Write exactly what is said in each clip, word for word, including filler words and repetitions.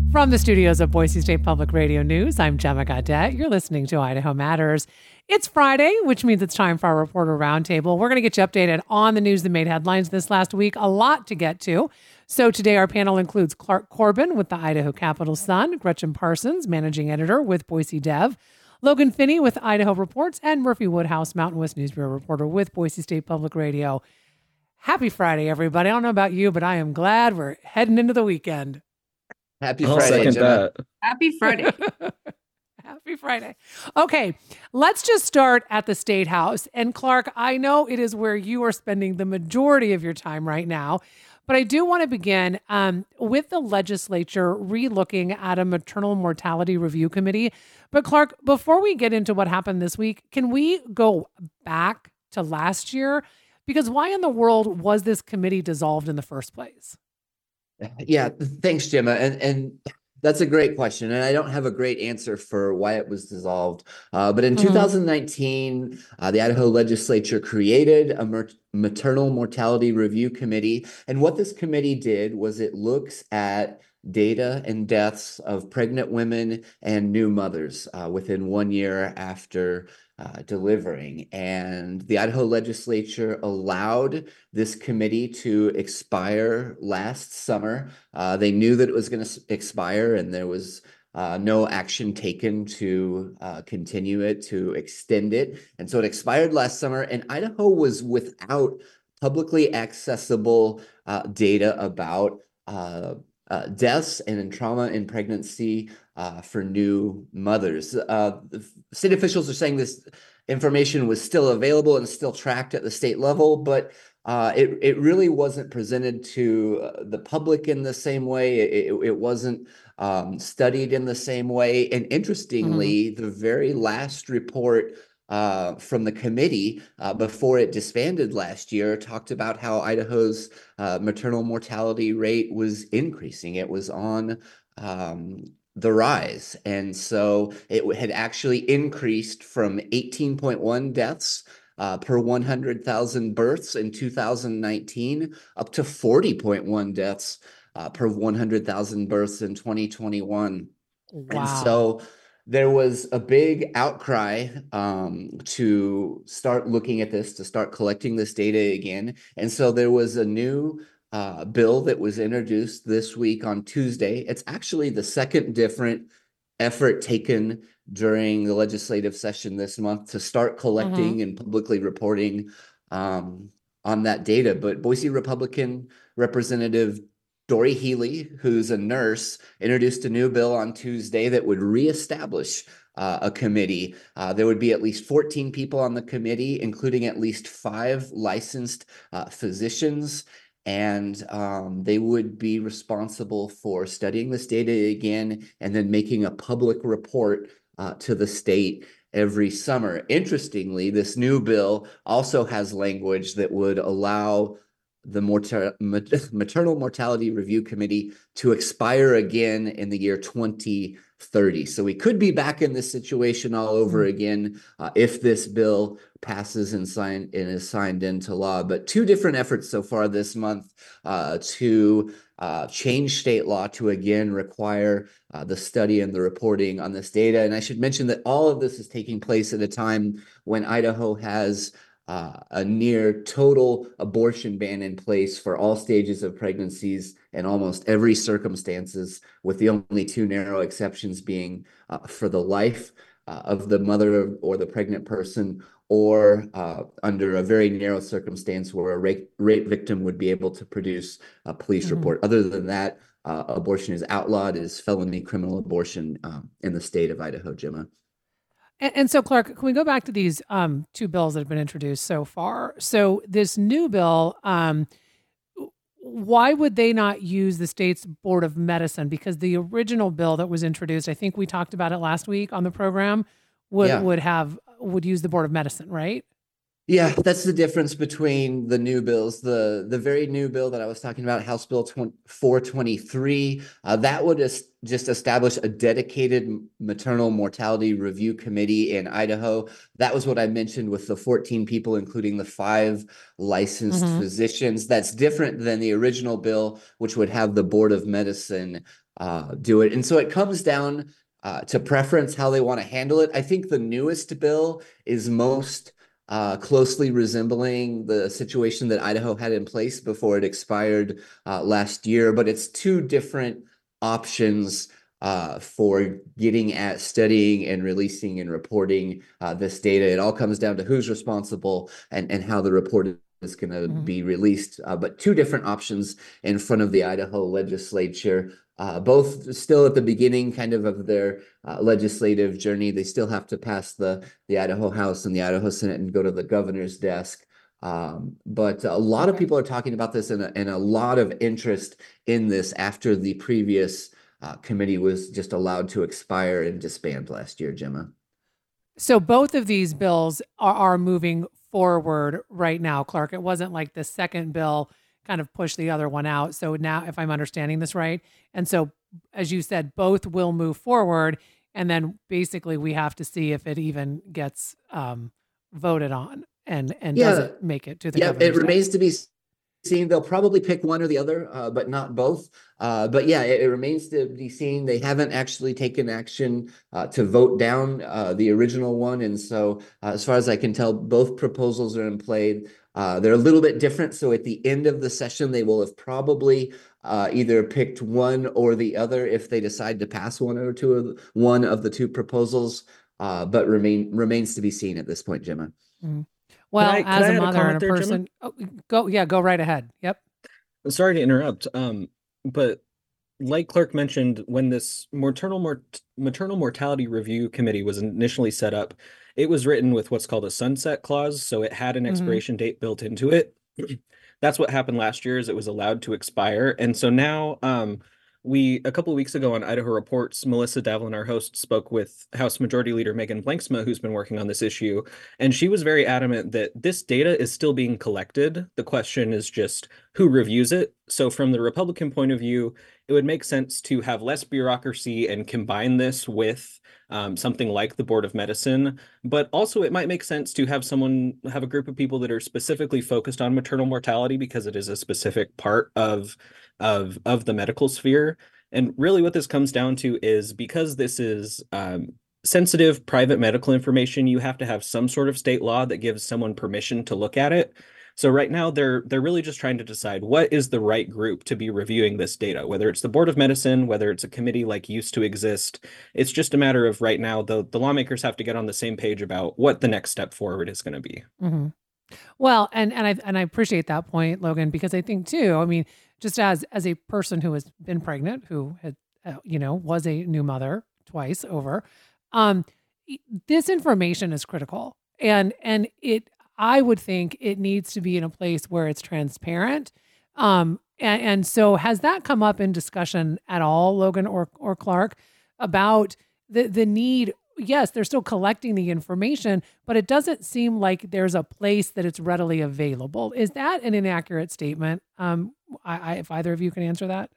From the studios of Boise State Public Radio News, I'm Gemma Gaudet. You're listening to Idaho Matters. It's Friday, which means it's time for our Reporter Roundtable. We're going to get you updated on the news that made headlines this last week. A lot to get to. So today our panel includes Clark Corbin with the Idaho Capital Sun, Gretchen Parsons, managing editor with Boise Dev, Logan Finney with Idaho Reports, and Murphy Woodhouse, Mountain West News Bureau reporter with Boise State Public Radio. Happy Friday, everybody. I don't know about you, but I am glad we're heading into the weekend. Happy I'll Friday, second Gemma. that. Happy Friday. Happy Friday. Okay, let's just start at the State House. And Clark, I know it is where you are spending the majority of your time right now, but I do want to begin um, with the legislature re-looking at a maternal mortality review committee. But Clark, before we get into what happened this week, can we go back to last year? Because why in the world was this committee dissolved in the first place? Yeah, thanks, Gemma. And and that's a great question. And I don't have a great answer for why it was dissolved. Uh, but in mm-hmm. two thousand nineteen, uh, the Idaho legislature created a mer- maternal mortality review committee. And what this committee did was it looks at data and deaths of pregnant women and new mothers uh, within one year after uh, delivering. And the Idaho legislature allowed this committee to expire last summer. Uh, they knew that it was going to expire, and there was uh, no action taken to uh, continue it, to extend it. And so it expired last summer, and Idaho was without publicly accessible uh, data about uh, Uh, deaths and in trauma in pregnancy uh, for new mothers. Uh, state officials are saying this information was still available and still tracked at the state level, but uh, it, it really wasn't presented to the public in the same way. It, it wasn't um, studied in the same way. And interestingly, mm-hmm. the very last report Uh, from the committee uh, before it disbanded last year talked about how Idaho's uh, maternal mortality rate was increasing. It was on um, the rise. And so it had actually increased from eighteen point one deaths uh, per one hundred thousand births in two thousand nineteen up to forty point one deaths uh, per one hundred thousand births in twenty twenty-one. Wow. And so there was a big outcry um, to start looking at this, to start collecting this data again. And so there was a new uh, bill that was introduced this week on Tuesday. It's actually the second different effort taken during the legislative session this month to start collecting mm-hmm. and publicly reporting um, on that data. But Boise Republican Representative Dory Healy, who's a nurse, introduced a new bill on Tuesday that would reestablish uh, a committee. Uh, there would be at least fourteen people on the committee, including at least five licensed uh, physicians, and um, they would be responsible for studying this data again and then making a public report uh, to the state every summer. Interestingly, this new bill also has language that would allow the mortar- Maternal Mortality Review Committee to expire again in the year twenty thirty. So we could be back in this situation all over again uh, if this bill passes and, signed, and is signed into law. But two different efforts so far this month uh, to uh, change state law to again require uh, the study and the reporting on this data. And I should mention that all of this is taking place at a time when Idaho has Uh, a near total abortion ban in place for all stages of pregnancies and almost every circumstances, with the only two narrow exceptions being uh, for the life uh, of the mother or the pregnant person, or uh, under a very narrow circumstance where a rape, rape victim would be able to produce a police mm-hmm. report. Other than that, uh, abortion is outlawed as felony criminal abortion um, in the state of Idaho, Gemma. And, and so, Clark, can we go back to these um, two bills that have been introduced so far? So this new bill, um, why would they not use the state's Board of Medicine? Because the original bill that was introduced, I think we talked about it last week on the program, would, yeah. would have would use the Board of Medicine, right? Yeah, that's the difference between the new bills. The the very new bill that I was talking about, House Bill four twenty-three, uh, that would es- just establish a dedicated maternal mortality review committee in Idaho. That was what I mentioned with the fourteen people, including the five licensed Hmm. physicians. That's different than the original bill, which would have the Board of Medicine uh, do it. And so it comes down uh, to preference, how they want to handle it. I think the newest bill is most uh, closely resembling the situation that Idaho had in place before it expired uh, last year, but it's two different options uh, for getting at studying and releasing and reporting uh, this data. It all comes down to who's responsible and, and how the report is going to Hmm. be released, uh, but two different options in front of the Idaho legislature. Uh, both still at the beginning kind of of their uh, legislative journey. They still have to pass the the Idaho House and the Idaho Senate and go to the governor's desk. Um, but a lot of Okay. people are talking about this and a, and a lot of interest in this after the previous uh, committee was just allowed to expire and disband last year, Gemma. So both of these bills are, are moving forward right now, Clark. It wasn't like the second bill kind of pushed the other one out. So now, if I'm understanding this right, and so as you said, both will move forward, and then basically we have to see if it even gets um, voted on and and does Yeah, it make it to the yeah, it governor's desk. remains to be seen. They'll probably pick one or the other, uh, but not both. Uh, but yeah, it, it remains to be seen. They haven't actually taken action uh, to vote down uh, the original one. And so, uh, as far as I can tell, both proposals are in play. Uh, they're a little bit different. So, at the end of the session, they will have probably uh, either picked one or the other if they decide to pass one or two of one of the two proposals. Uh, but remain remains to be seen at this point, Gemma. Mhm. Could Well, I could as I a add a mother and comment a there, Gemma? person, oh, go yeah, go right ahead. Yep. Sorry to interrupt. Um, but like Clark mentioned, when this maternal mort maternal mortality review committee was initially set up, it was written with what's called a sunset clause, so it had an Hmm. expiration date built into it. That's what happened last year, is it was allowed to expire. And so now, um, we a couple of weeks ago on Idaho Reports, Melissa Davlin, our host, spoke with House Majority Leader Megan Blanksma, who's been working on this issue, and she was very adamant that this data is still being collected. The question is just who reviews it. So from the Republican point of view, it would make sense to have less bureaucracy and combine this with um, something like the Board of Medicine. But also, it might make sense to have someone have a group of people that are specifically focused on maternal mortality because it is a specific part of of of the medical sphere. And really, what this comes down to is because this is um, sensitive private medical information, you have to have some sort of state law that gives someone permission to look at it. So right now they're they're really just trying to decide what is the right group to be reviewing this data, whether it's the Board of Medicine, whether it's a committee like used to exist. It's just a matter of right now the the lawmakers have to get on the same page about what the next step forward is going to be. Hmm. Well, and and I and I appreciate that point, Logan, because I think too. I mean, just as as a person who has been pregnant, who had uh, you know was a new mother twice over, um, e- this information is critical, and and it I would think it needs to be in a place where it's transparent. Um, and, and so has that come up in discussion at all, Logan or or Clark, about the the need? Yes, they're still collecting the information, but it doesn't seem like there's a place that it's readily available. Is that an inaccurate statement? Um, I, I, if either of you can answer that.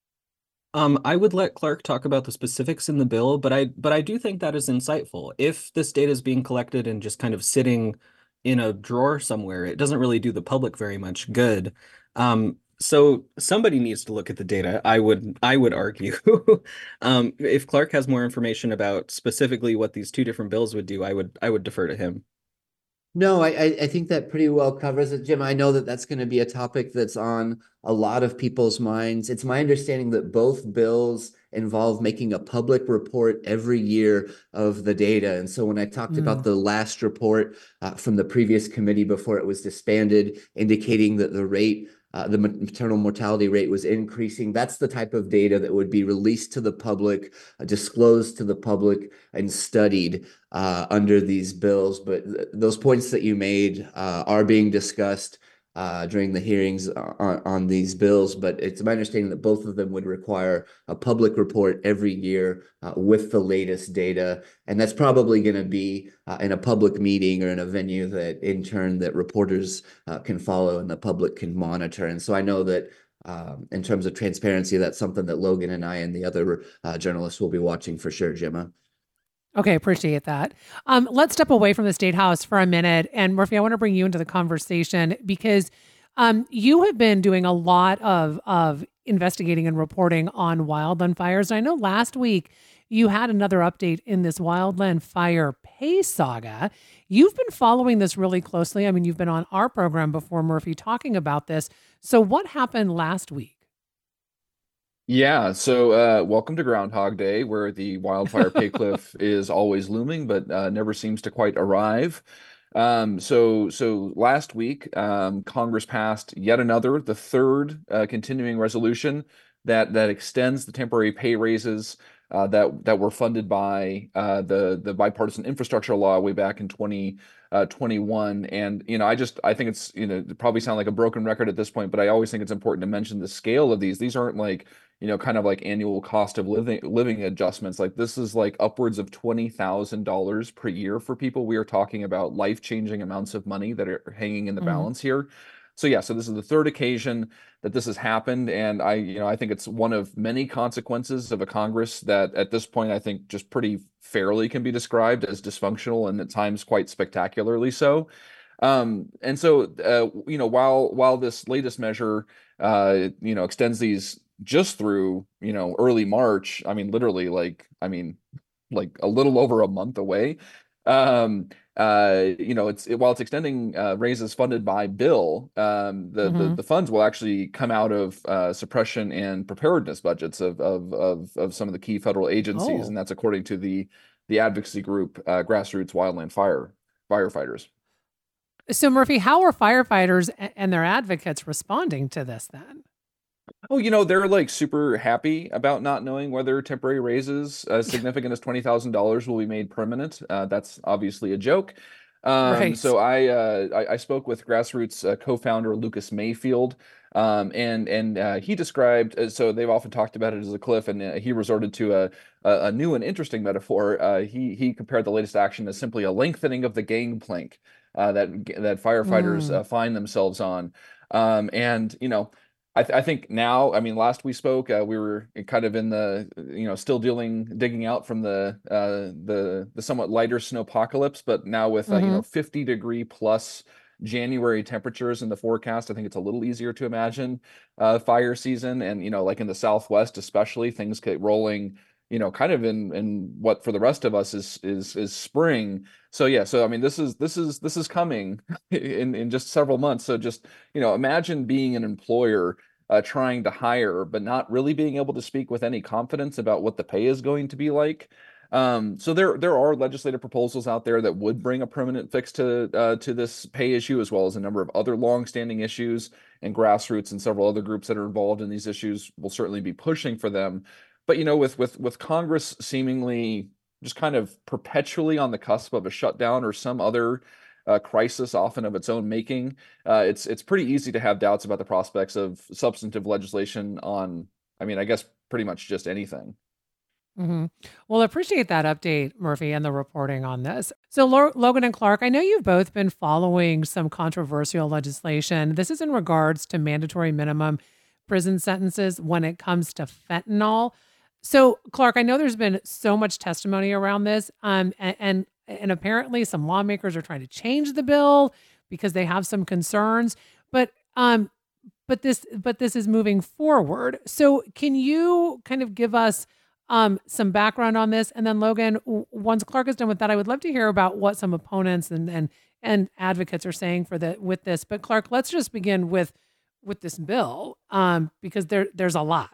Um, I would let Clark talk about the specifics in the bill, but I but I do think that is insightful. If this data is being collected and just kind of sitting in a drawer somewhere, it doesn't really do the public very much good. Um, so somebody needs to look at the data, I would I would argue. Um, if Clark has more information about specifically what these two different bills would do, I would I would defer to him. No, I, I I think that pretty well covers it, Jim. I know that that's going to be a topic that's on a lot of people's minds. It's my understanding that both bills involve making a public report every year of the data. And so when I talked about Mm, the last report uh, from the previous committee before it was disbanded, indicating that the rate uh, the maternal mortality rate was increasing. That's the type of data that would be released to the public, uh, disclosed to the public, and studied uh, under these bills. But th those points that you made uh, are being discussed. uh, during the hearings on, on these bills, but it's my understanding that both of them would require a public report every year uh, with the latest data. And that's probably going to be uh, in a public meeting or in a venue that in turn that reporters uh, can follow and the public can monitor. And so I know that um, in terms of transparency, that's something that Logan and I and the other uh, journalists will be watching for sure, Gemma. Okay, appreciate that. Um, let's step away from the State House for a minute. And Murphy, I want to bring you into the conversation because um, you have been doing a lot of, of investigating and reporting on wildland fires. And I know last week you had another update in this wildland fire pay saga. You've been following this really closely. I mean, you've been on our program before, Murphy, talking about this. So what happened last week? Yeah, so uh, welcome to Groundhog Day, where the wildfire pay cliff is always looming, but uh, never seems to quite arrive. Um, so, so last week, um, Congress passed yet another, the third uh, continuing resolution that that extends the temporary pay raises uh, that that were funded by uh, the the bipartisan infrastructure law way back in twenty twenty-one. And you know, I just I think it's you know it probably sound like a broken record at this point, but I always think it's important to mention the scale of these. These aren't like you know, kind of like annual cost of living living adjustments. Like this is like upwards of twenty thousand dollars per year for people. We are talking about life-changing amounts of money that are hanging in the mm-hmm. balance here. So yeah, so this is the third occasion that this has happened. And I, you know, I think it's one of many consequences of a Congress that at this point, I think just pretty fairly can be described as dysfunctional and at times quite spectacularly so. Um, and so, uh, you know, while while this latest measure, uh, you know, extends these just through, you know, early March, I mean, literally like, I mean, like a little over a month away. Um, uh, you know, it's it, while it's extending uh, raises funded by bill, um, the, mm-hmm. the the funds will actually come out of uh, suppression and preparedness budgets of of of, of some of the key federal agencies, oh. and that's according to the the advocacy group uh, Grassroots Wildland Fire Firefighters. So, Murphy, how are firefighters and their advocates responding to this then? Oh, you know, they're like super happy about not knowing whether temporary raises as significant as twenty thousand dollars will be made permanent. Uh, that's obviously a joke. Um, right. So I, uh, I I spoke with Grassroots uh, co-founder Lucas Mayfield, um, and and uh, he described. Uh, so they've often talked about it as a cliff, and uh, he resorted to a a, a new and interesting metaphor. Uh, he he compared the latest action as simply a lengthening of the gangplank uh, that that firefighters mm. uh, find themselves on, um, and you know. I, th I think now, I mean, last we spoke, uh, we were kind of in the, you know, still dealing, digging out from the uh, the the somewhat lighter snowpocalypse, but now with, mm-hmm. uh, you know, fifty degree plus January temperatures in the forecast, I think it's a little easier to imagine uh, fire season. And, you know, like in the Southwest, especially, things get rolling, you know, kind of in in what for the rest of us is is is spring. So yeah, so I mean, this is this is this is coming in in just several months. So just you know, imagine being an employer uh, trying to hire, but not really being able to speak with any confidence about what the pay is going to be like. Um, so there there are legislative proposals out there that would bring a permanent fix to uh, to this pay issue, as well as a number of other longstanding issues. And Grassroots and several other groups that are involved in these issues will certainly be pushing for them. But, you know, with with with Congress seemingly just kind of perpetually on the cusp of a shutdown or some other uh, crisis, often of its own making, uh, it's it's pretty easy to have doubts about the prospects of substantive legislation on, I mean, I guess pretty much just anything. Mm-hmm. Well, I appreciate that update, Murphy, and the reporting on this. So, Lo- Logan and Clark, I know you've both been following some controversial legislation. This is in regards to mandatory minimum prison sentences when it comes to fentanyl. So, Clark, I know there's been so much testimony around this, um, and, and and apparently some lawmakers are trying to change the bill because they have some concerns. But um, but this but this is moving forward. So, can you kind of give us um, some background on this? And then, Logan, once Clark is done with that, I would love to hear about what some opponents and and and advocates are saying for the with this. But Clark, let's just begin with with this bill um, because there there's a lot.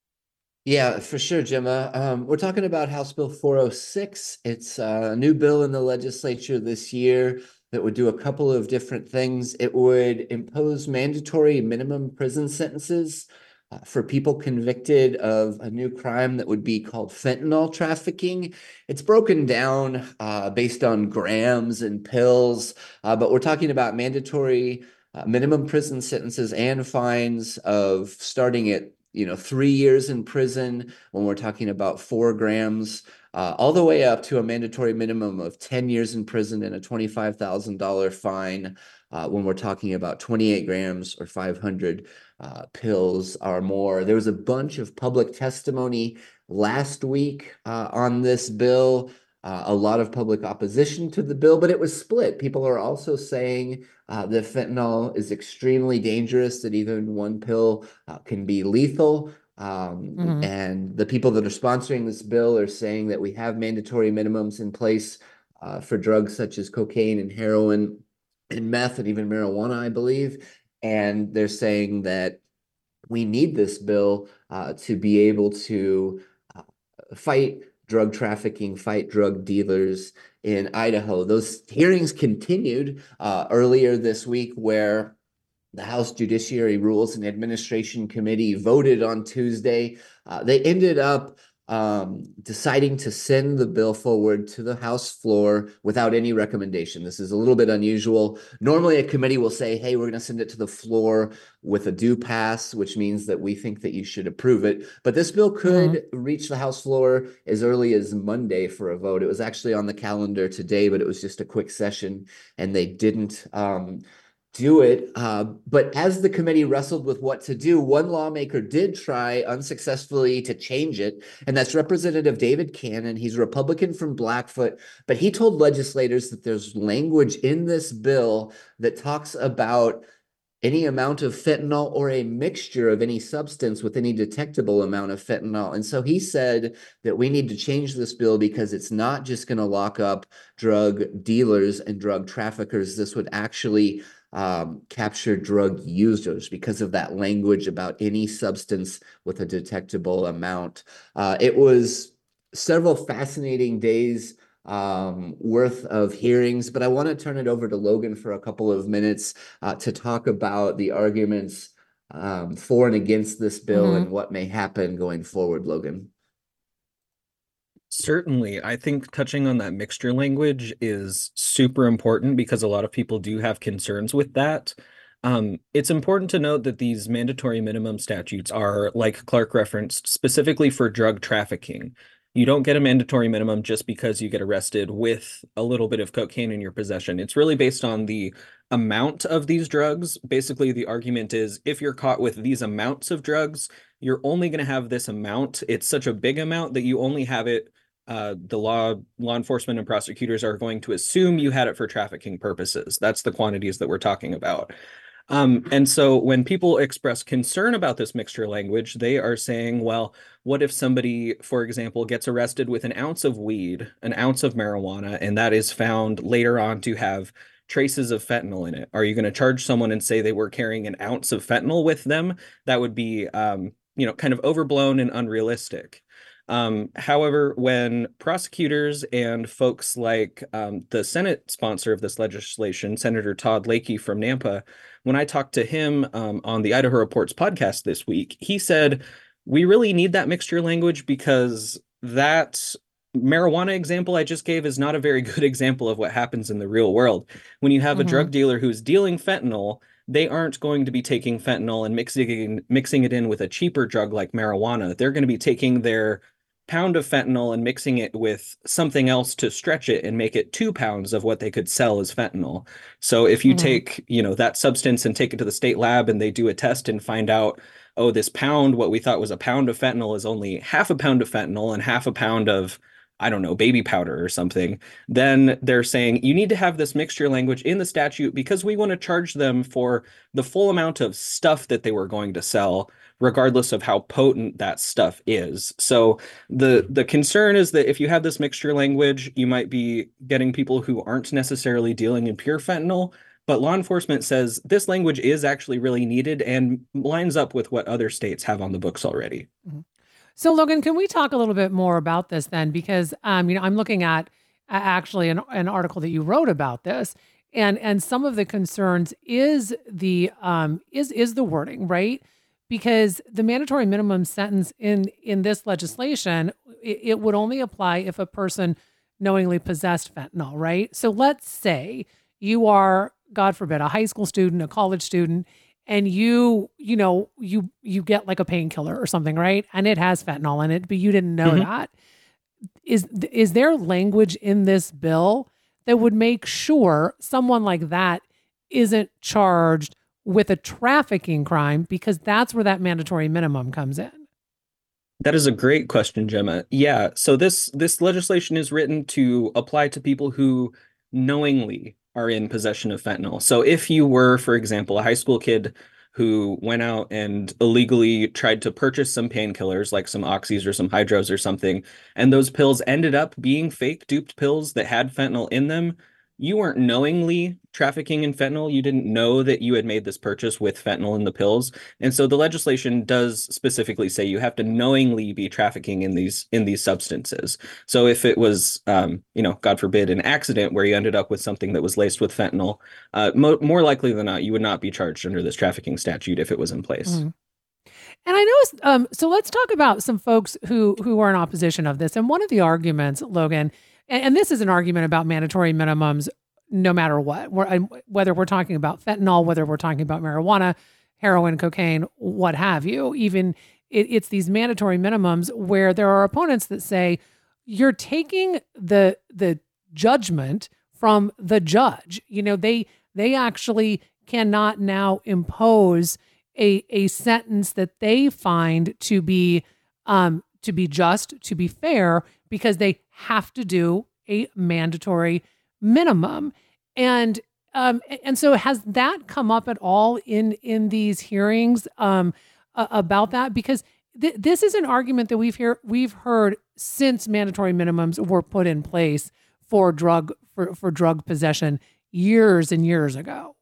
Yeah, for sure, Gemma. Um, we're talking about House Bill four oh six. It's a new bill in the legislature this year that would do a couple of different things. It would impose mandatory minimum prison sentences uh, for people convicted of a new crime that would be called fentanyl trafficking. It's broken down uh, based on grams and pills, uh, but we're talking about mandatory uh, minimum prison sentences and fines of starting at, you know, three years in prison when we're talking about four grams, uh, all the way up to a mandatory minimum of ten years in prison and a twenty-five thousand dollars fine uh, when we're talking about twenty-eight grams or five hundred uh, pills or more. There was a bunch of public testimony last week uh, on this bill. Uh, a lot of public opposition to the bill, but it was split. People are also saying uh, that fentanyl is extremely dangerous, that even one pill uh, can be lethal. Um, mm-hmm. And the people that are sponsoring this bill are saying that we have mandatory minimums in place uh, for drugs such as cocaine and heroin and meth and even marijuana, I believe. And they're saying that we need this bill uh, to be able to uh, fight drug trafficking, fight drug dealers in Idaho. Those hearings continued uh, earlier this week, where the House Judiciary Rules and Administration Committee voted on Tuesday. Uh, they ended up um, deciding to send the bill forward to the House floor without any recommendation. This is a little bit unusual. Normally, a committee will say, hey, we're going to send it to the floor with a due pass, which means that we think that you should approve it. But this bill could mm-hmm. reach the House floor as early as Monday for a vote. It was actually on the calendar today, but it was just a quick session, and they didn't um, do it. Uh, but as the committee wrestled with what to do, one lawmaker did try unsuccessfully to change it, and that's Representative David Cannon. He's a Republican from Blackfoot, but he told legislators that there's language in this bill that talks about any amount of fentanyl or a mixture of any substance with any detectable amount of fentanyl. And so he said that we need to change this bill because it's not just going to lock up drug dealers and drug traffickers. This would actually um, capture drug users because of that language about any substance with a detectable amount. Uh, it was several fascinating days um worth of hearings, but I want to turn it over to Logan for a couple of minutes uh, to talk about the arguments um for and against this bill mm-hmm. and what may happen going forward. Logan. Certainly. I think touching on that mixture language is super important because a lot of people do have concerns with that. Um, it's important to note that these mandatory minimum statutes are, like Clark referenced, specifically for drug trafficking. You don't get a mandatory minimum just because you get arrested with a little bit of cocaine in your possession. It's really based on the amount of these drugs. Basically, the argument is if you're caught with these amounts of drugs, you're only going to have this amount. It's such a big amount that you only have it. Uh, the law, law enforcement and prosecutors are going to assume you had it for trafficking purposes. That's the quantities that we're talking about. Um, and so when people express concern about this mixture language, they are saying, well, what if somebody, for example, gets arrested with an ounce of weed, an ounce of marijuana, and that is found later on to have traces of fentanyl in it? Are you going to charge someone and say they were carrying an ounce of fentanyl with them? That would be, um, you know, kind of overblown and unrealistic. Um, however, when prosecutors and folks like um, the Senate sponsor of this legislation, Senator Todd Lakey from Nampa, when I talked to him um, on the Idaho Reports podcast this week, he said, we really need that mixture language because that marijuana example I just gave is not a very good example of what happens in the real world. When you have mm-hmm. a drug dealer who's dealing fentanyl, they aren't going to be taking fentanyl and mixing, mixing it in with a cheaper drug like marijuana. They're going to be taking their pound of fentanyl and mixing it with something else to stretch it and make it two pounds of what they could sell as fentanyl. So if you mm-hmm. take, you know, that substance and take it to the state lab and they do a test and find out, oh, this pound, what we thought was a pound of fentanyl is only half a pound of fentanyl and half a pound of, I don't know, baby powder or something, then they're saying you need to have this mixture language in the statute because we want to charge them for the full amount of stuff that they were going to sell, regardless of how potent that stuff is. So the the concern is that if you have this mixture language, you might be getting people who aren't necessarily dealing in pure fentanyl, but law enforcement says this language is actually really needed and lines up with what other states have on the books already. Mm-hmm. So Logan, can we talk a little bit more about this then? Because um, you know, I'm looking at uh, actually an, an article that you wrote about this, and and some of the concerns is the um, is is the wording, right? Because the mandatory minimum sentence in in this legislation, it, it would only apply if a person knowingly possessed fentanyl, right? So let's say you are God forbid, a high school student, a college student, and you, you know, you you get like a painkiller or something, right? And it has fentanyl in it, but you didn't know mm-hmm. that. Is is there language in this bill that would make sure someone like that isn't charged with a trafficking crime, because that's where that mandatory minimum comes in? That is a great question, Gemma. Yeah, so this this legislation is written to apply to people who knowingly are in possession of fentanyl. So if you were, for example, a high school kid who went out and illegally tried to purchase some painkillers like some oxys or some hydros or something, and those pills ended up being fake duped pills that had fentanyl in them, you weren't knowingly trafficking in fentanyl. You didn't know that you had made this purchase with fentanyl in the pills. And so the legislation does specifically say you have to knowingly be trafficking in these in these substances. So if it was, um, you know, God forbid, an accident where you ended up with something that was laced with fentanyl, uh, mo- more likely than not, you would not be charged under this trafficking statute if it was in place. Mm. And I know, um, so let's talk about some folks who who are in opposition of this. And one of the arguments, Logan, and, and this is an argument about mandatory minimums, no matter what, we're, whether we're talking about fentanyl, whether we're talking about marijuana, heroin, cocaine, what have you, even it, it's these mandatory minimums where there are opponents that say you're taking the the judgment from the judge. You know, they they actually cannot now impose a a sentence that they find to be um, to be just, to be fair, because they have to do a mandatory minimum. And um, and so has that come up at all in in these hearings um, uh, about that? Because th- this is an argument that we've hear we've heard since mandatory minimums were put in place for drug for, for drug possession years and years ago.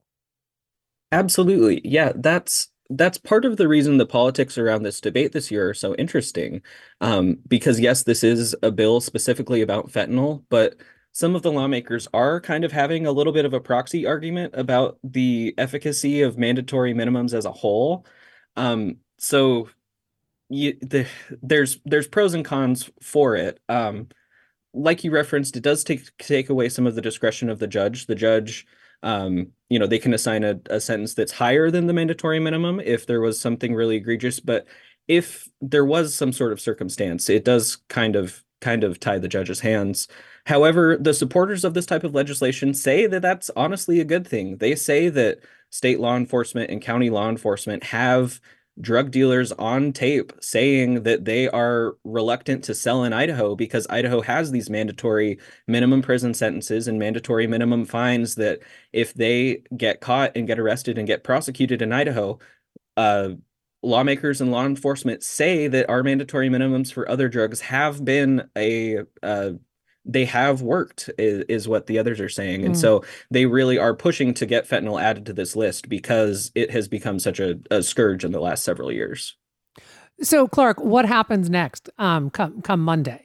Absolutely. Yeah, that's that's part of the reason the politics around this debate this year are so interesting. Um, because yes, this is a bill specifically about fentanyl, but some of the lawmakers are kind of having a little bit of a proxy argument about the efficacy of mandatory minimums as a whole. Um, so you, the, there's there's pros and cons for it. Um, like you referenced, it does take take away some of the discretion of the judge. The judge, um, you know, they can assign a, a sentence that's higher than the mandatory minimum if there was something really egregious. But if there was some sort of circumstance, it does kind of kind of tie the judge's hands. However, the supporters of this type of legislation say that that's honestly a good thing. They say that state law enforcement and county law enforcement have drug dealers on tape saying that they are reluctant to sell in Idaho because Idaho has these mandatory minimum prison sentences and mandatory minimum fines that if they get caught and get arrested and get prosecuted in Idaho, uh, lawmakers and law enforcement say that our mandatory minimums for other drugs have been a uh, they have worked is, is what the others are saying. And mm. so they really are pushing to get fentanyl added to this list because it has become such a, a scourge in the last several years. So Clark, what happens next um, come, come Monday?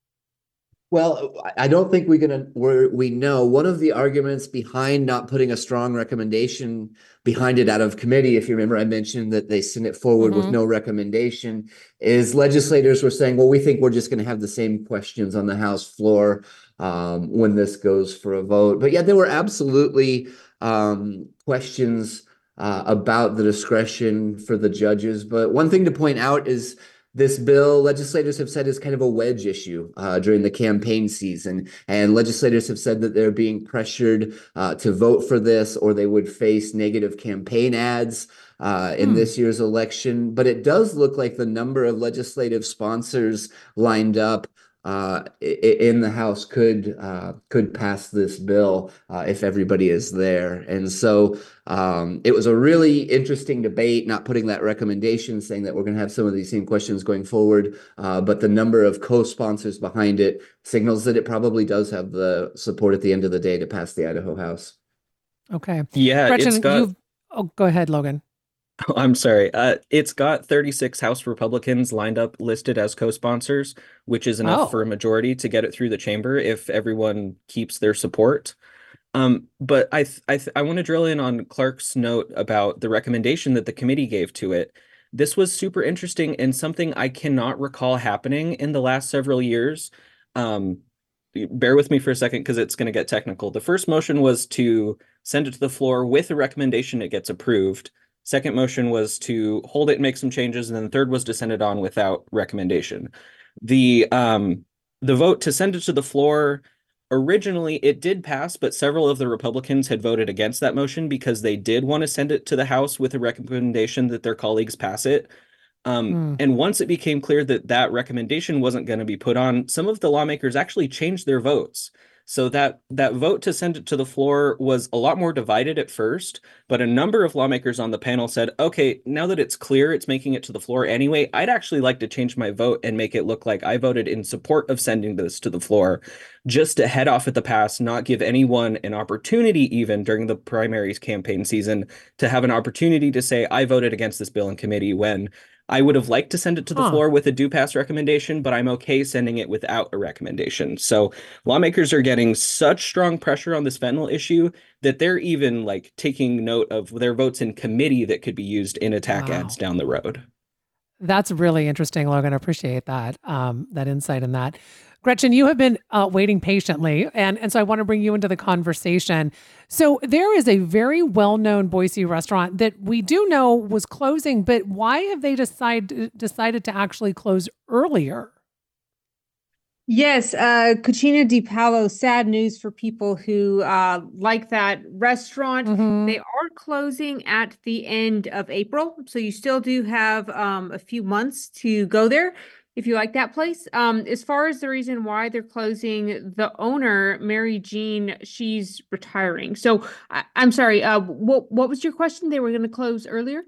Well, I don't think we're gonna we're, we know one of the arguments behind not putting a strong recommendation behind it out of committee. If you remember, I mentioned that they sent it forward mm-hmm. with no recommendation. Is legislators were saying, well, we think we're just going to have the same questions on the House floor um, when this goes for a vote. But yeah, there were absolutely um, questions uh, about the discretion for the judges. But one thing to point out is, this bill, legislators have said, is kind of a wedge issue uh, during the campaign season. And legislators have said that they're being pressured uh, to vote for this, or they would face negative campaign ads uh, in hmm. this year's election. But it does look like the number of legislative sponsors lined up uh, in the House could uh, could pass this bill uh, if everybody is there. And so um, it was a really interesting debate, not putting that recommendation, saying that we're going to have some of these same questions going forward. Uh, but the number of co-sponsors behind it signals that it probably does have the support at the end of the day to pass the Idaho House. Okay. Yeah. Gretchen, it's got... you've... Oh, go ahead, Logan. Oh, I'm sorry. Uh, it's got thirty-six House Republicans lined up listed as co-sponsors, which is enough oh. for a majority to get it through the chamber if everyone keeps their support. Um, but I th- I, th- I want to drill in on Clark's note about the recommendation that the committee gave to it. This was super interesting and something I cannot recall happening in the last several years. Um, bear with me for a second because it's going to get technical. The first motion was to send it to the floor with a recommendation it gets approved. Second motion was to hold it and make some changes, and then the third was to send it on without recommendation. The um the vote to send it to the floor, originally it did pass, but several of the Republicans had voted against that motion because they did want to send it to the House with a recommendation that their colleagues pass it. Um, mm. And once it became clear that that recommendation wasn't going to be put on, some of the lawmakers actually changed their votes. So that that vote to send it to the floor was a lot more divided at first, but a number of lawmakers on the panel said, okay, now that it's clear it's making it to the floor anyway, I'd actually like to change my vote and make it look like I voted in support of sending this to the floor, just to head off at the pass, not give anyone an opportunity even during the primaries campaign season to have an opportunity to say, I voted against this bill in committee, when I would have liked to send it to the huh. floor with a do pass recommendation, but I'm okay sending it without a recommendation. So lawmakers are getting such strong pressure on this fentanyl issue that they're even like taking note of their votes in committee that could be used in attack wow. ads down the road. That's really interesting, Logan. I appreciate that, um, that insight in that. Gretchen, you have been uh, waiting patiently, and, and so I want to bring you into the conversation. So there is a very well-known Boise restaurant that we do know was closing, but why have they decide, decided to actually close earlier? Yes, uh, Cucina di Palo, sad news for people who uh, like that restaurant. Mm-hmm. They are closing at the end of April, so you still do have um, a few months to go there if you like that place. Um, as far as the reason why they're closing, the owner, Mary Jean, she's retiring. So I, I'm sorry, uh, what what was your question? They were going to close earlier?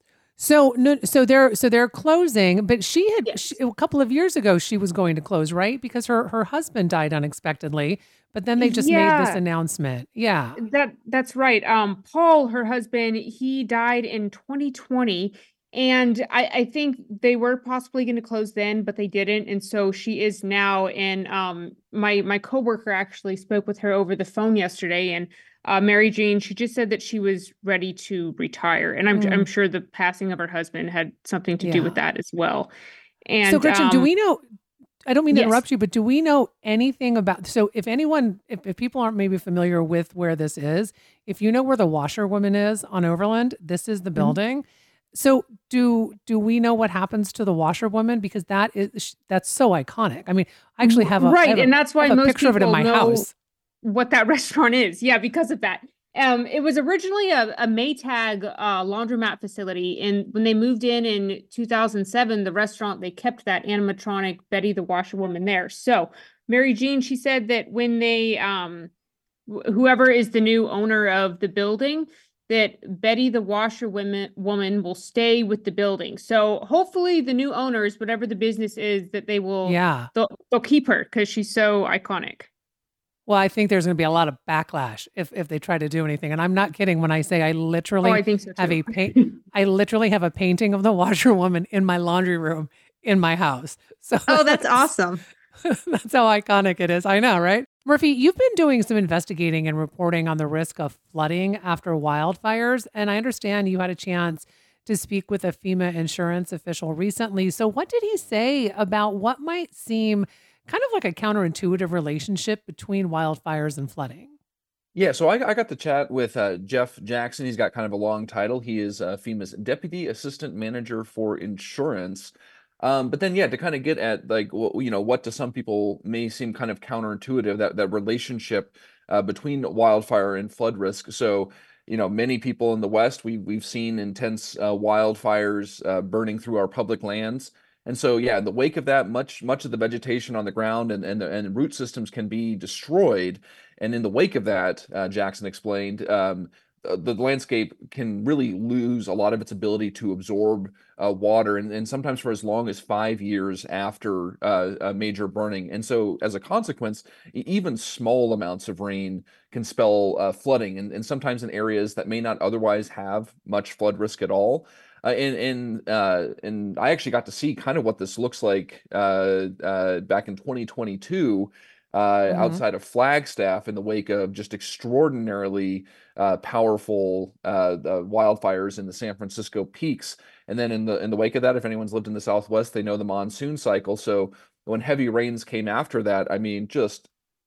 So no, so they're so they're closing, but she had yes. she, a couple of years ago she was going to close, right? Because her her husband died unexpectedly, but then they just yeah. made this announcement. Yeah, that that's right. Um, Paul, her husband, he died in twenty twenty. And I, I think they were possibly going to close then, but they didn't. And so she is now. And um, my my coworker actually spoke with her over the phone yesterday. And uh, Mary Jean, she just said that she was ready to retire. And I'm mm. I'm sure the passing of her husband had something to yeah. do with that as well. And so, Gretchen, um, do we know? I don't mean to yes. interrupt you, but do we know anything about? So, if anyone, if, if people aren't maybe familiar with where this is, if you know where the washerwoman is on Overland, this is the building. Mm-hmm. So do do we know what happens to the washerwoman? Because that is that's so iconic. I mean, I actually have a right, have a, and that's why most picture of it in my house. What that restaurant is, yeah, because of that. Um, it was originally a, a Maytag uh, laundromat facility, and when they moved in in two thousand seven, the restaurant they kept that animatronic Betty the washerwoman there. So Mary Jean, she said that when they um, wh- whoever is the new owner of the building, that Betty the washerwoman woman will stay with the building. So hopefully the new owners, whatever the business is, that they will, yeah, they'll, they'll keep her because she's so iconic. Well, I think there's going to be a lot of backlash if, if they try to do anything. And I'm not kidding when I say I literally oh, I think so have a paint. I literally have a painting of the washerwoman in my laundry room in my house. So oh, that's, that's awesome. That's how iconic it is. I know, right? Murphy, you've been doing some investigating and reporting on the risk of flooding after wildfires. And I understand you had a chance to speak with a FEMA insurance official recently. So what did he say about what might seem kind of like a counterintuitive relationship between wildfires and flooding? Yeah, so I, I got to chat with uh, Jeff Jackson. He's got kind of a long title. He is uh, FEMA's Deputy Assistant Manager for Insurance. Um, but then, yeah, to kind of get at like, you know, what to some people may seem kind of counterintuitive, that that relationship uh, between wildfire and flood risk. So, you know, many people in the West, we we've seen intense uh, wildfires uh, burning through our public lands. And so, yeah, in the wake of that, much much of the vegetation on the ground and and, and root systems can be destroyed. And in the wake of that, uh, Jackson explained, um, the landscape can really lose a lot of its ability to absorb uh, water, and, and sometimes for as long as five years after uh, a major burning. And so as a consequence, even small amounts of rain can spell uh, flooding, and, and sometimes in areas that may not otherwise have much flood risk at all. Uh, and and uh, and I actually got to see kind of what this looks like uh, uh, back in twenty twenty-two. Uh, mm-hmm. outside of Flagstaff in the wake of just extraordinarily uh, powerful uh, uh, wildfires in the San Francisco peaks. And then in the in the wake of that, if anyone's lived in the Southwest, they know the monsoon cycle. So when heavy rains came after that, I mean, just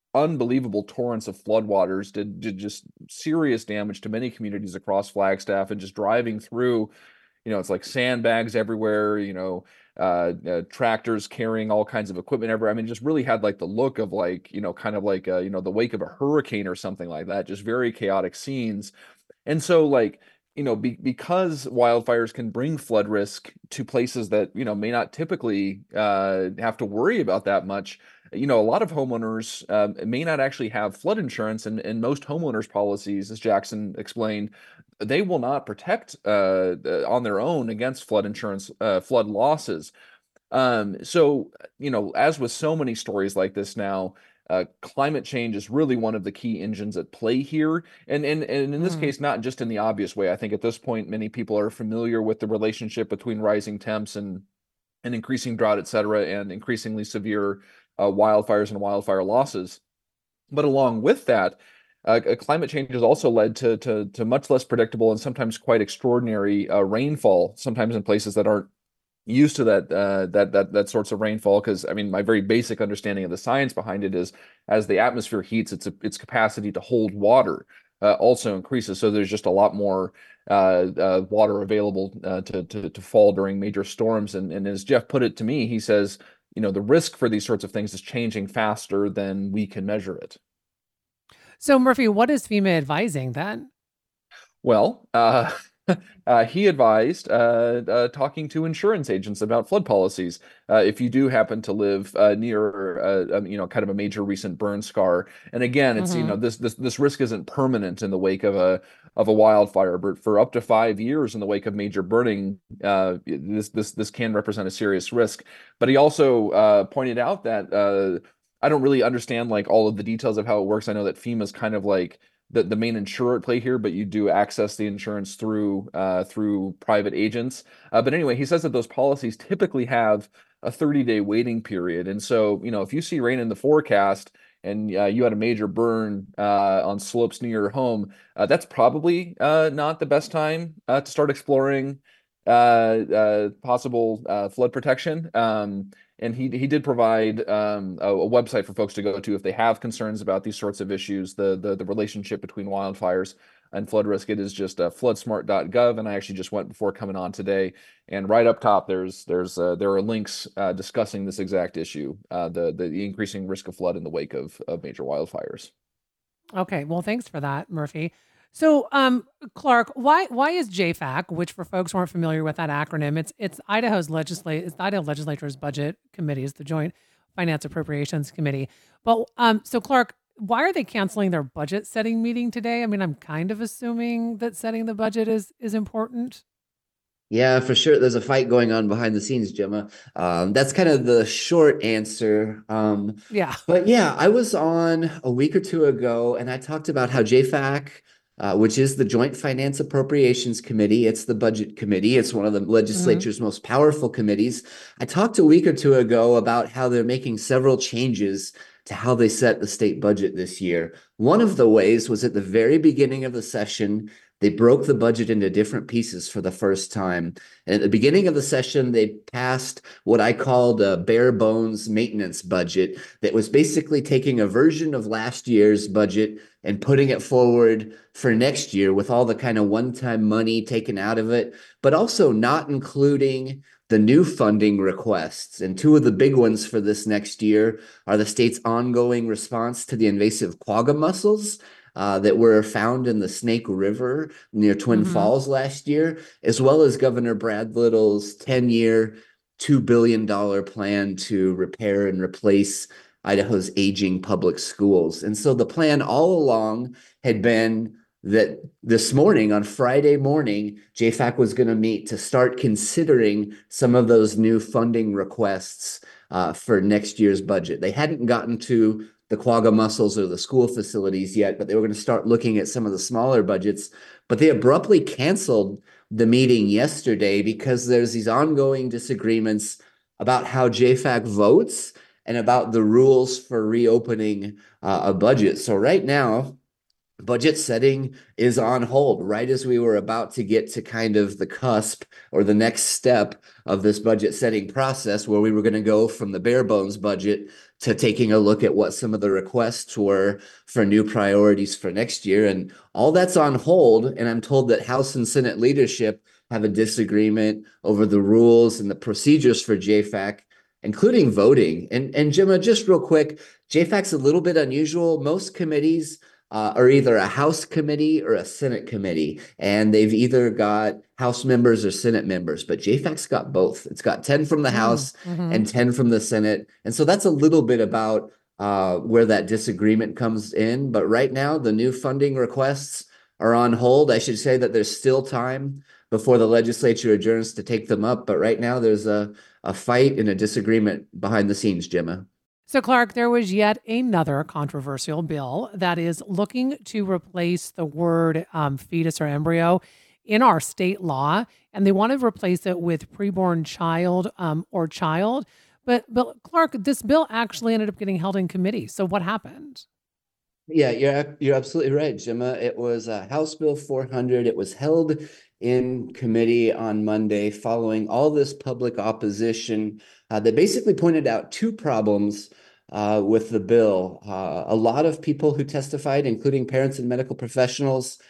unbelievable torrents of floodwaters did, did just serious damage to many communities across Flagstaff. And just driving through, you know, it's like sandbags everywhere, you know, uh, uh, tractors carrying all kinds of equipment everywhere. I mean, it just really had like the look of like, you know, kind of like, uh, you know, the wake of a hurricane or something like that, just very chaotic scenes. And so like, you know, be, because wildfires can bring flood risk to places that, you know, may not typically uh, have to worry about that much, you know, a lot of homeowners uh, may not actually have flood insurance, and, and most homeowners policies, as Jackson explained, they will not protect uh, on their own against flood insurance, uh, flood losses. Um, so, you know, as with so many stories like this now, uh, climate change is really one of the key engines at play here. And, and, and in this mm. case, not just in the obvious way. I think at this point, many people are familiar with the relationship between rising temps and, and increasing drought, et cetera, and increasingly severe uh, wildfires and wildfire losses. But along with that, uh, climate change has also led to, to, to much less predictable and sometimes quite extraordinary uh, rainfall, sometimes in places that aren't used to that uh, that that that sorts of rainfall. Because I mean, my very basic understanding of the science behind it is, as the atmosphere heats, its its capacity to hold water uh, also increases. So there's just a lot more uh, uh, water available uh, to, to to fall during major storms. And and as Jeff put it to me, he says, you know, the risk for these sorts of things is changing faster than we can measure it. So Murphy, what is FEMA advising then? Well, uh, uh, he advised uh, uh, talking to insurance agents about flood policies. Uh, if you do happen to live uh, near, uh, um, you know, kind of a major recent burn scar, and again, it's mm-hmm. you know, this this this risk isn't permanent in the wake of a of a wildfire, but for up to five years in the wake of major burning, uh, this this this can represent a serious risk. But he also uh, pointed out that uh, I don't really understand like all of the details of how it works. I know that FEMA's kind of like the, the main insurer at play here, but you do access the insurance through uh, through private agents. Uh, but anyway, he says that those policies typically have a thirty day waiting period. And so, you know, if you see rain in the forecast and uh, you had a major burn uh, on slopes near your home, uh, that's probably uh, not the best time uh, to start exploring uh, uh, possible uh, flood protection. Um, And he he did provide um, a, a website for folks to go to if they have concerns about these sorts of issues, the the, the relationship between wildfires and flood risk. It is just uh, flood smart dot gov, and I actually just went before coming on today. And right up top, there's there's uh, there are links uh, discussing this exact issue, uh, the, the the increasing risk of flood in the wake of of major wildfires. Okay, well, thanks for that, Murphy. So, um, Clark, why why is J FAC, which for folks who aren't familiar with that acronym, it's it's Idaho's legislate it's Idaho Legislature's Budget Committee, is the Joint Finance Appropriations Committee. But um, so Clark, why are they canceling their budget setting meeting today? I mean, I'm kind of assuming that setting the budget is is important. Yeah, for sure. There's a fight going on behind the scenes, Gemma. Um, that's kind of the short answer. Um, yeah. But yeah, I was on a week or two ago, and I talked about how J FAC, Uh, which is the Joint Finance Appropriations Committee. It's the budget committee. It's one of the legislature's mm-hmm. most powerful committees. I talked a week or two ago about how they're making several changes to how they set the state budget this year. One of the ways was at the very beginning of the session, they broke the budget into different pieces for the first time. And at the beginning of the session, they passed what I called a bare bones maintenance budget that was basically taking a version of last year's budget and putting it forward for next year with all the kind of one-time money taken out of it, but also not including the new funding requests. And two of the big ones for this next year are the state's ongoing response to the invasive quagga mussels Uh, that were found in the Snake River near Twin mm-hmm. Falls last year, as well as Governor Brad Little's ten-year, two billion dollars plan to repair and replace Idaho's aging public schools. And so the plan all along had been that this morning, on Friday morning, J FAC was going to meet to start considering some of those new funding requests uh, for next year's budget. They hadn't gotten to the quagga mussels or the school facilities yet, but they were going to start looking at some of the smaller budgets. But they abruptly canceled the meeting yesterday because there's these ongoing disagreements about how J FAC votes and about the rules for reopening uh, a budget. So right now, budget setting is on hold right as we were about to get to kind of the cusp or the next step of this budget setting process, where we were going to go from the bare bones budget to taking a look at what some of the requests were for new priorities for next year. And all that's on hold. And I'm told that House and Senate leadership have a disagreement over the rules and the procedures for J FAC, including voting. And, and Gemma, just real quick, J FAC's a little bit unusual. Most committees uh, are either a House committee or a Senate committee, and they've either got House members or Senate members, but J FAC's got both. It's got ten from the House mm-hmm. and ten from the Senate. And so that's a little bit about uh, where that disagreement comes in. But right now, the new funding requests are on hold. I should say that there's still time before the legislature adjourns to take them up. But right now, there's a, a fight and a disagreement behind the scenes, Gemma. So, Clark, there was yet another controversial bill that is looking to replace the word um, fetus or embryo in our state law, and they want to replace it with preborn child um, or child. But, but, Clark, this bill actually ended up getting held in committee. So what happened? Yeah, you're, you're absolutely right, Gemma. It was uh, House Bill four hundred. It was held in committee on Monday following all this public opposition uh, that basically pointed out two problems uh, with the bill. Uh, a lot of people who testified, including parents and medical professionals,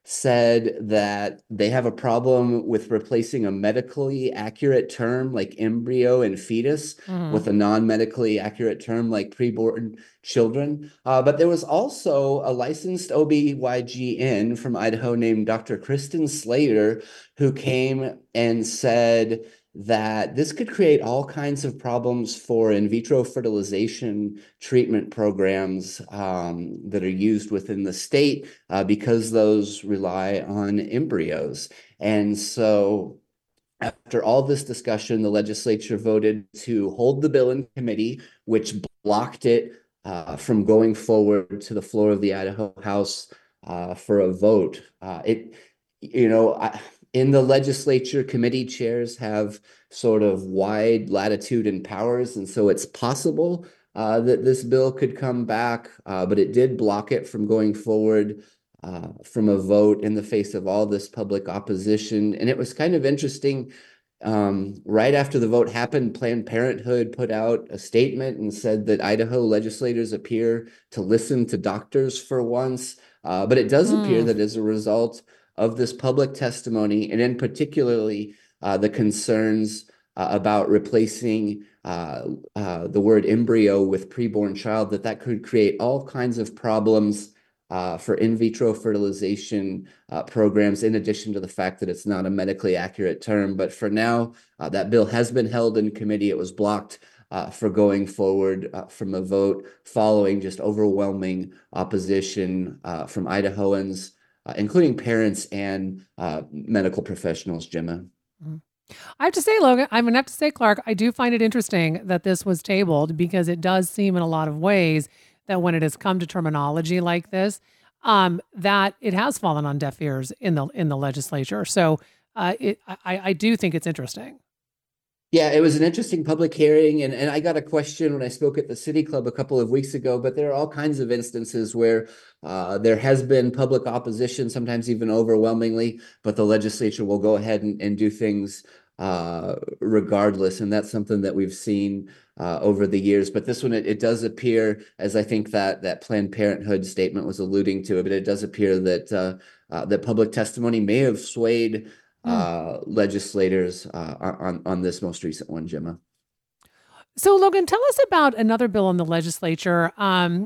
said that they have a problem with replacing a medically accurate term like embryo and fetus mm. with a non-medically accurate term like preborn children. Uh, but there was also a licensed O B Y G N from Idaho named Doctor Kristen Slater, who came and said that this could create all kinds of problems for in vitro fertilization treatment programs um, that are used within the state uh, because those rely on embryos. And so after all this discussion, the legislature voted to hold the bill in committee, which blocked it uh, from going forward to the floor of the Idaho House uh, for a vote. Uh, it, you know, I, in the legislature, committee chairs have sort of wide latitude and powers, and so it's possible uh, that this bill could come back, uh, but it did block it from going forward uh, from a vote in the face of all this public opposition. And it was kind of interesting. Um, right after the vote happened, Planned Parenthood put out a statement and said that Idaho legislators appear to listen to doctors for once, uh, but it does mm. appear that as a result of this public testimony, and in particularly uh, the concerns uh, about replacing uh, uh, the word embryo with preborn child, that that could create all kinds of problems uh, for in vitro fertilization uh, programs, in addition to the fact that it's not a medically accurate term. But for now, uh, that bill has been held in committee. It was blocked uh, for going forward uh, from a vote following just overwhelming opposition uh, from Idahoans, Uh, including parents and uh, medical professionals, Gemma. I have to say, Logan, I'm going to have to say, Clark, I do find it interesting that this was tabled, because it does seem in a lot of ways that when it has come to terminology like this, um, that it has fallen on deaf ears in the in the legislature. So uh, it, I, I do think it's interesting. Yeah, it was an interesting public hearing, and, and I got a question when I spoke at the City Club a couple of weeks ago, but there are all kinds of instances where uh, there has been public opposition, sometimes even overwhelmingly, but the legislature will go ahead and, and do things uh, regardless, and that's something that we've seen uh, over the years. But this one, it, it does appear, as I think that that Planned Parenthood statement was alluding to, but it does appear that uh, uh, that public testimony may have swayed uh legislators uh on on this most recent one, Gemma. So Logan, tell us about another bill in the legislature, um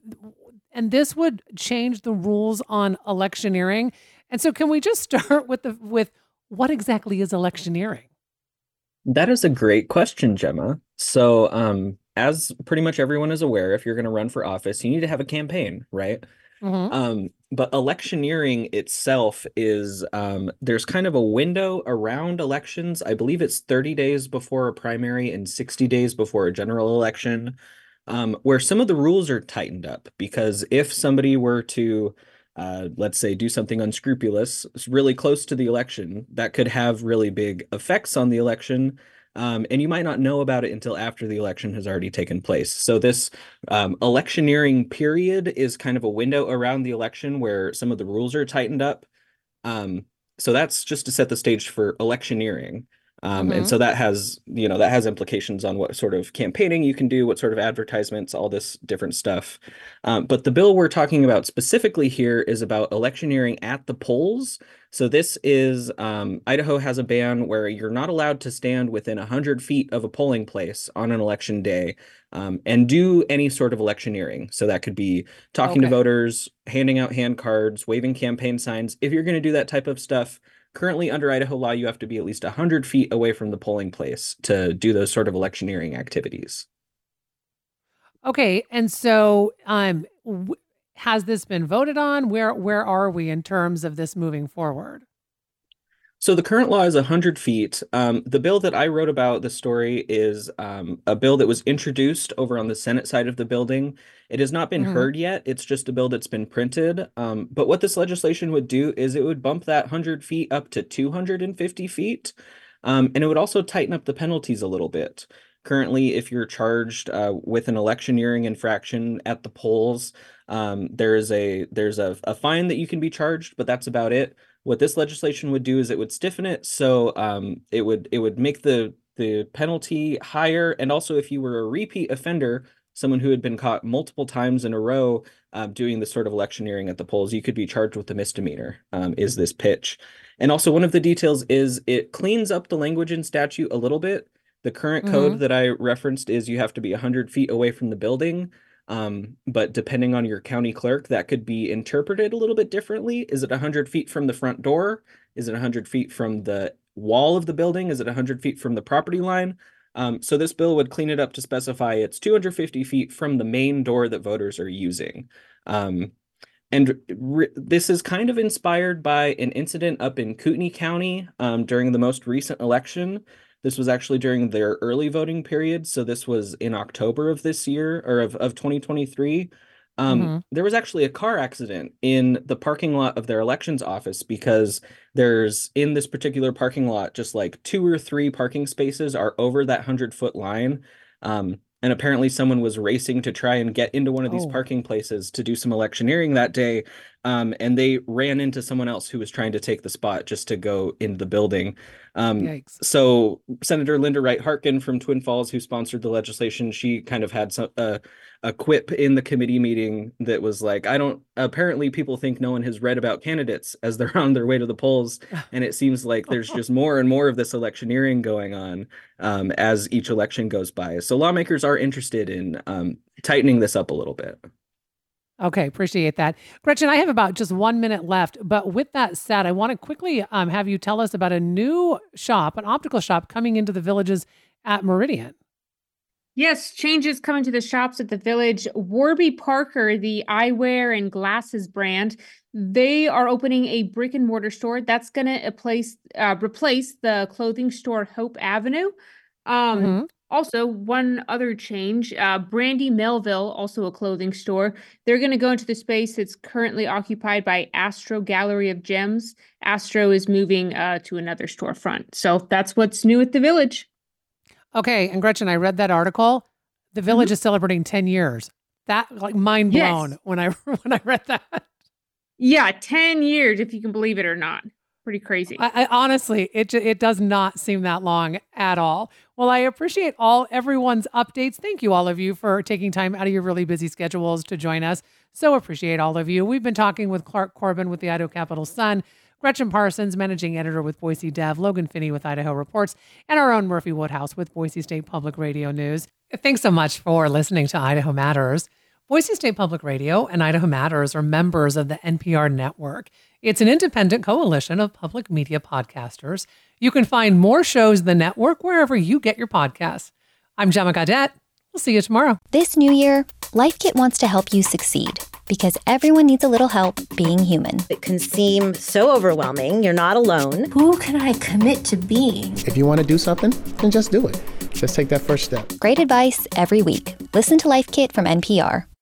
and this would change the rules on electioneering. And so can we just start with the with what exactly is electioneering? That is a great question, Gemma. So um as pretty much everyone is aware, if you're going to run for office, you need to have a campaign, right? Mm-hmm. Um, but electioneering itself is, um, there's kind of a window around elections. I believe it's thirty days before a primary and sixty days before a general election, um, where some of the rules are tightened up. Because if somebody were to, uh, let's say, do something unscrupulous really close to the election, that could have really big effects on the election. Um, and you might not know about it until after the election has already taken place. So this um, electioneering period is kind of a window around the election where some of the rules are tightened up. Um, so that's just to set the stage for electioneering. Um, Mm-hmm. And so that has, you know, that has implications on what sort of campaigning you can do, what sort of advertisements, all this different stuff. Um, but the bill we're talking about specifically here is about electioneering at the polls. So this is, um, Idaho has a ban where you're not allowed to stand within one hundred feet of a polling place on an election day um, and do any sort of electioneering. So that could be talking Okay. to voters, handing out hand cards, waving campaign signs. If you're going to do that type of stuff, currently, under Idaho law, you have to be at least one hundred feet away from the polling place to do those sort of electioneering activities. Okay, and so um, w- has this been voted on? Where where are we in terms of this moving forward? So the current law is one hundred feet. Um, the bill that I wrote about, the story, is um, a bill that was introduced over on the Senate side of the building. It has not been Mhm. heard yet. It's just a bill that's been printed. Um, but what this legislation would do is it would bump that one hundred feet up to two hundred fifty feet. Um, and it would also tighten up the penalties a little bit. Currently, if you're charged uh, with an electioneering infraction at the polls, um, there is a there's a, a fine that you can be charged, but that's about it. What this legislation would do is it would stiffen it, so um, it would it would make the the penalty higher, and also if you were a repeat offender, someone who had been caught multiple times in a row uh, doing this sort of electioneering at the polls, you could be charged with a misdemeanor. Um, is this pitch? And also one of the details is it cleans up the language in statute a little bit. The current Mhm. code that I referenced is you have to be one hundred feet away from the building. Um, but depending on your county clerk, that could be interpreted a little bit differently. Is it one hundred feet from the front door? Is it one hundred feet from the wall of the building? Is it one hundred feet from the property line? Um, so this bill would clean it up to specify it's two hundred fifty feet from the main door that voters are using. Um, and re- this is kind of inspired by an incident up in Kootenai County um, during the most recent election. This was actually during their early voting period. So this was in October of this year or of, of twenty twenty-three. Um, Mhm. There was actually a car accident in the parking lot of their elections office because there's in this particular parking lot, just like two or three parking spaces are over that hundred foot line. Um, and apparently someone was racing to try and get into one of these Oh. parking places to do some electioneering that day. Um, and they ran into someone else who was trying to take the spot just to go into the building. Um, Yikes. so Senator Linda Wright Harkin from Twin Falls, who sponsored the legislation, she kind of had some, uh, a quip in the committee meeting that was like, I don't, apparently people think no one has read about candidates as they're on their way to the polls. And it seems like there's just more and more of this electioneering going on um, as each election goes by. So lawmakers are interested in um, tightening this up a little bit. Okay, appreciate that. Gretchen, I have about just one minute left, but with that said, I want to quickly um, have you tell us about a new shop, an optical shop coming into the Villages at Meridian. Yes, changes coming to the shops at the Village. Warby Parker, the eyewear and glasses brand, they are opening a brick and mortar store that's going to replace uh, replace the clothing store Hope Avenue. Um, Mhm. Also, one other change, uh, Brandy Melville, also a clothing store. They're going to go into the space that's currently occupied by Astro Gallery of Gems. Astro is moving uh, to another storefront. So that's what's new at the Village. Okay, and Gretchen, I read that article. The Village Mhm. is celebrating ten years. That like mind blown Yes. when I when I read that. Yeah, ten years, if you can believe it or not. Pretty crazy. I, I honestly, it ju- it does not seem that long at all. Well, I appreciate all everyone's updates. Thank you, all of you, for taking time out of your really busy schedules to join us. So appreciate all of you. We've been talking with Clark Corbin with the Idaho Capital Sun, Gretchen Parsons, managing editor with Boise Dev, Logan Finney with Idaho Reports, and our own Murphy Woodhouse with Boise State Public Radio News. Thanks so much for listening to Idaho Matters. Boise State Public Radio and Idaho Matters are members of the N P R network. It's an independent coalition of public media podcasters. You can find more shows in the network wherever you get your podcasts. I'm Gemma Gaudette. We'll see you tomorrow. This new year, LifeKit wants to help you succeed because everyone needs a little help being human. It can seem so overwhelming. You're not alone. Who can I commit to being? If you want to do something, then just do it. Just take that first step. Great advice every week. Listen to LifeKit from N P R.